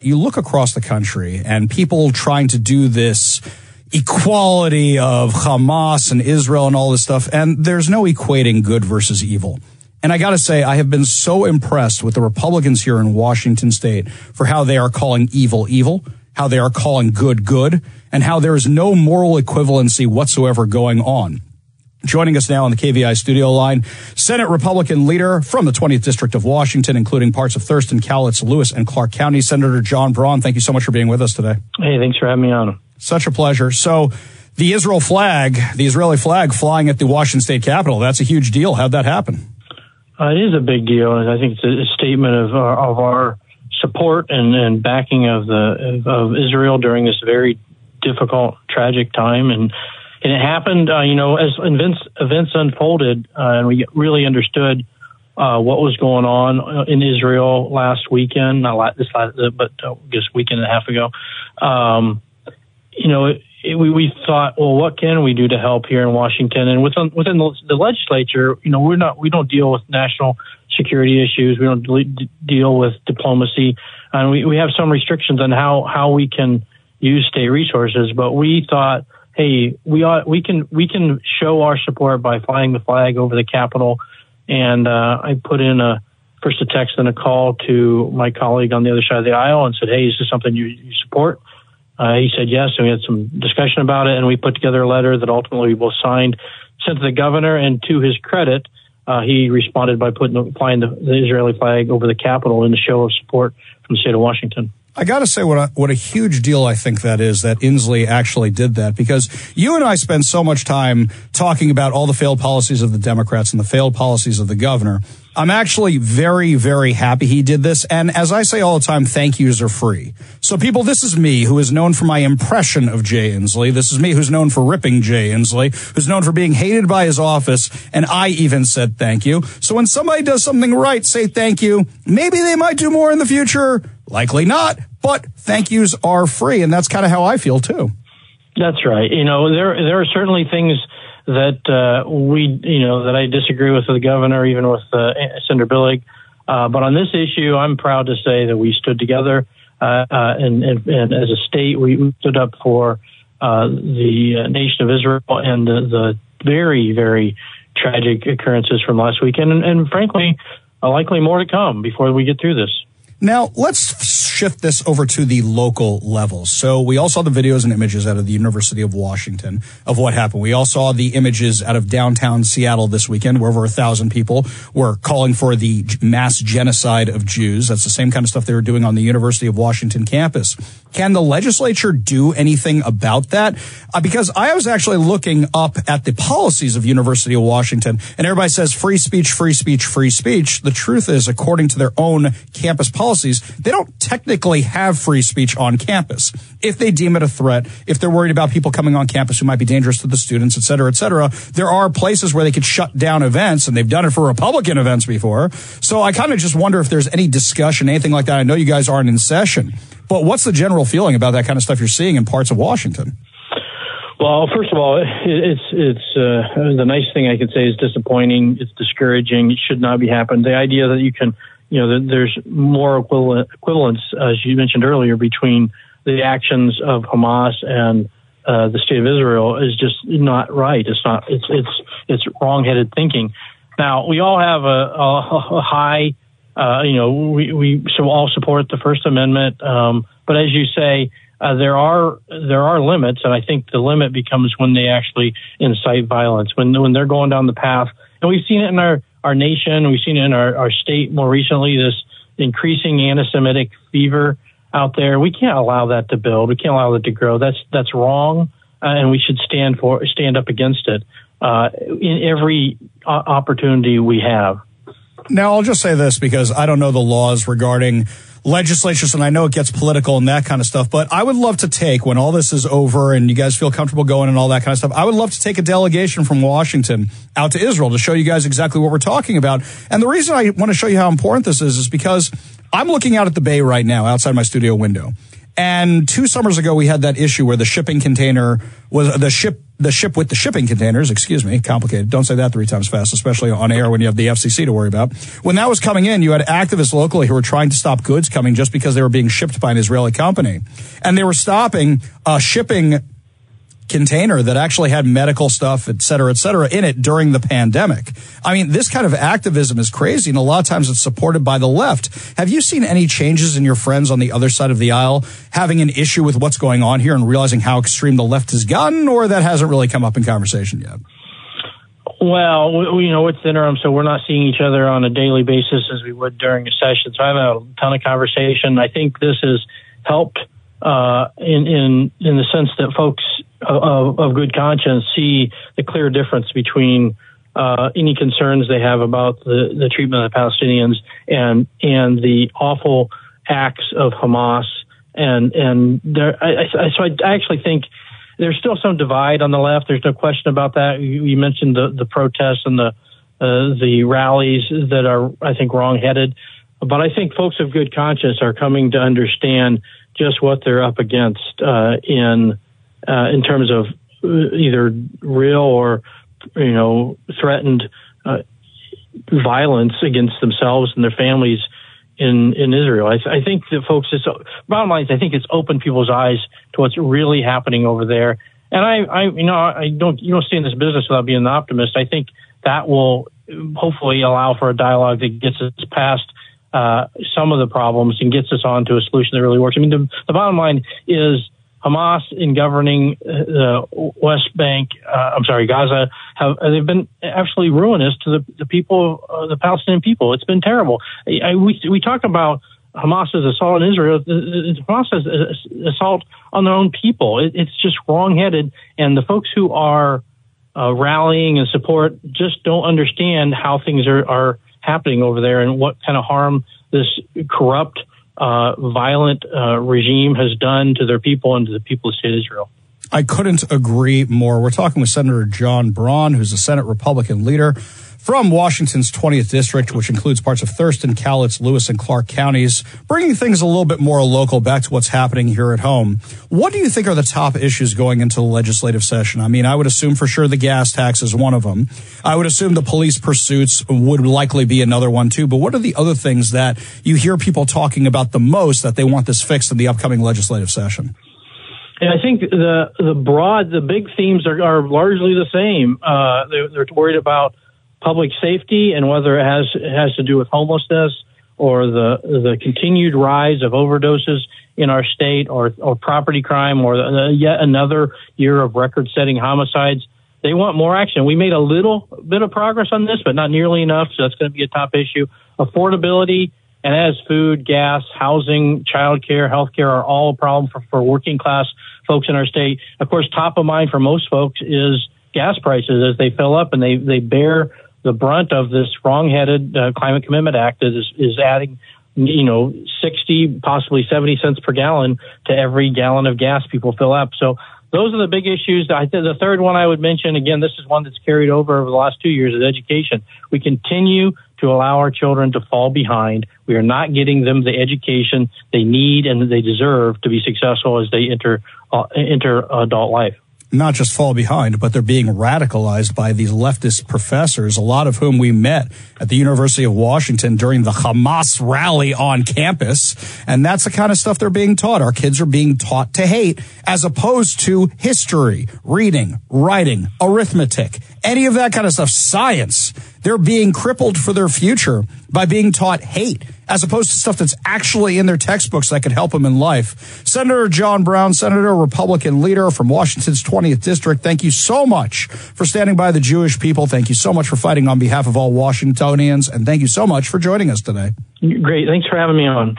You look across the country and people trying to do this equality of Hamas and Israel and all this stuff, and there's no equating good versus evil. And I got to say, I have been so impressed with the Republicans here in Washington State for how they are calling evil, evil, how they are calling good, good, and how there is no moral equivalency whatsoever going on. Joining us now on the KVI studio line, Senate Republican leader from the 20th District of Washington, including parts of Thurston, Cowlitz, Lewis, and Clark County, Senator John Braun. Thank you so much for being with us today. Hey, thanks for having me on. Such a pleasure. So the Israeli flag flying at the Washington State Capitol, that's a huge deal. How'd that happen? It is a big deal, and I think it's a statement of our support and backing of Israel during this very difficult, tragic time. And it happened, as events unfolded, and we really understood what was going on in Israel last weekend, but just a weekend and a half ago. We thought, well, what can we do to help here in Washington? And within the legislature, we don't deal with national security issues. We don't deal with diplomacy, and we have some restrictions on how we can use state resources. But we thought, hey, we can show our support by flying the flag over the Capitol. And I put in first a text and a call to my colleague on the other side of the aisle and said, hey, is this something you support? He said yes, and we had some discussion about it, and we put together a letter that ultimately we both signed, sent to the governor, and to his credit, he responded by flying the Israeli flag over the Capitol in a show of support from the state of Washington. I got to say what a huge deal I think that is that Inslee actually did that, because you and I spend so much time talking about all the failed policies of the Democrats and the failed policies of the governor. I'm actually very, very happy he did this. And as I say all the time, thank yous are free. So people, this is me who is known for my impression of Jay Inslee. This is me who's known for ripping Jay Inslee, who's known for being hated by his office. And I even said thank you. So when somebody does something right, say thank you. Maybe they might do more in the future. Likely not. But thank yous are free. And that's kind of how I feel, too. That's right. There are certainly things that that I disagree with the governor, even with Senator Billig. But on this issue, I'm proud to say that we stood together, and as a state, we stood up for the nation of Israel and the very, very tragic occurrences from last weekend, and frankly, likely more to come before we get through this. Now, let's shift this over to the local level. So we all saw the videos and images out of the University of Washington of what happened. We all saw the images out of downtown Seattle this weekend, where over 1,000 people were calling for the mass genocide of Jews. That's the same kind of stuff they were doing on the University of Washington campus. Can the legislature do anything about that? Because I was actually looking up at the policies of University of Washington, and everybody says free speech, free speech, free speech. The truth is, according to their own campus policies, they don't technically have free speech on campus. If they deem it a threat, if they're worried about people coming on campus who might be dangerous to the students, et cetera, there are places where they could shut down events, and they've done it for Republican events before. So I kind of just wonder if there's any discussion, anything like that. I know you guys aren't in session, but what's the general feeling about that kind of stuff you're seeing in parts of Washington? Well, first of all, it's the nice thing I can say is disappointing. It's discouraging. It should not be happening. The idea that you can, that there's more equivalence, as you mentioned earlier, between the actions of Hamas and the state of Israel is just not right. It's not. It's wrong-headed thinking. Now, we all have a high. We all support the First Amendment, but as you say, there are limits, and I think the limit becomes when they actually incite violence, when they're going down the path, and we've seen it in our nation, we've seen it in our state more recently. This increasing anti-Semitic fever out there, we can't allow that to build. We can't allow that to grow. That's wrong, and we should stand up against it in every opportunity we have. Now, I'll just say this because I don't know the laws regarding legislatures, and I know it gets political and that kind of stuff, but I would love to take, when all this is over and you guys feel comfortable going and all that kind of stuff, I would love to take a delegation from Washington out to Israel to show you guys exactly what we're talking about. And the reason I want to show you how important this is because I'm looking out at the bay right now outside my studio window. And 2 summers ago, we had that issue where the shipping container was the ship the ship with the shipping containers, excuse me, complicated. Don't say that 3 times fast, especially on air when you have the FCC to worry about. When that was coming in, you had activists locally who were trying to stop goods coming just because they were being shipped by an Israeli company. And they were stopping a shipping container that actually had medical stuff, et cetera, in it during the pandemic. I mean, this kind of activism is crazy, and a lot of times it's supported by the left. Have you seen any changes in your friends on the other side of the aisle having an issue with what's going on here and realizing how extreme the left has gotten, or that hasn't really come up in conversation yet? Well, it's interim, so we're not seeing each other on a daily basis as we would during a session. So I haven't had a ton of conversation. I think this has helped in the sense that folks of good conscience see the clear difference between any concerns they have about the treatment of the Palestinians and the awful acts of Hamas. So I actually think there's still some divide on the left. There's no question about that. You mentioned the protests and the rallies that are, I think, wrongheaded. But I think folks of good conscience are coming to understand just what they're up against in terms of either real or threatened violence against themselves and their families in Israel. I think that folks, bottom line is I think it's opened people's eyes to what's really happening over there. And you don't stay in this business without being an optimist. I think that will hopefully allow for a dialogue that gets us past some of the problems and gets us on to a solution that really works. I mean, the bottom line is Hamas in governing the West Bank, Gaza, they've been absolutely ruinous to the people, the Palestinian people. It's been terrible. We talk about Hamas's assault on Israel. It's Hamas's assault on their own people. It's just wrongheaded, and the folks who are rallying and support just don't understand how things are happening over there and what kind of harm this corrupt, violent regime has done to their people and to the people of the state of Israel. I couldn't agree more. We're talking with Senator John Braun, who's a Senate Republican leader from Washington's 20th District, which includes parts of Thurston, Cowlitz, Lewis, and Clark counties, bringing things a little bit more local back to what's happening here at home. What do you think are the top issues going into the legislative session? I mean, I would assume for sure the gas tax is one of them. I would assume the police pursuits would likely be another one, too. But what are the other things that you hear people talking about the most that they want this fixed in the upcoming legislative session? And I think the big themes are largely the same. They're worried about public safety and whether it has to do with homelessness or the continued rise of overdoses in our state or property crime or yet another year of record-setting homicides. They want more action. We made a little bit of progress on this, but not nearly enough, so that's going to be a top issue. Affordability, and as food, gas, housing, childcare, healthcare are all a problem for working class folks in our state. Of course, top of mind for most folks is gas prices as they fill up, and they bear the brunt of this wrong-headed Climate Commitment Act that is adding, 60, possibly 70 cents per gallon to every gallon of gas people fill up. So those are the big issues. I think the third one I would mention, again, this is one that's carried over the last 2 years, is education. We continue to allow our children to fall behind. We are not getting them the education they need and that they deserve to be successful as they enter adult life. Not just fall behind, but they're being radicalized by these leftist professors, a lot of whom we met at the University of Washington during the Hamas rally on campus. And that's the kind of stuff they're being taught. Our kids are being taught to hate as opposed to history, reading, writing, arithmetic, any of that kind of stuff, science. They're being crippled for their future by being taught hate as opposed to stuff that's actually in their textbooks that could help them in life. Senator John Braun, Senator, Republican leader from Washington's 20th District, thank you so much for standing by the Jewish people. Thank you so much for fighting on behalf of all Washingtonians. And thank you so much for joining us today. Great. Thanks for having me on.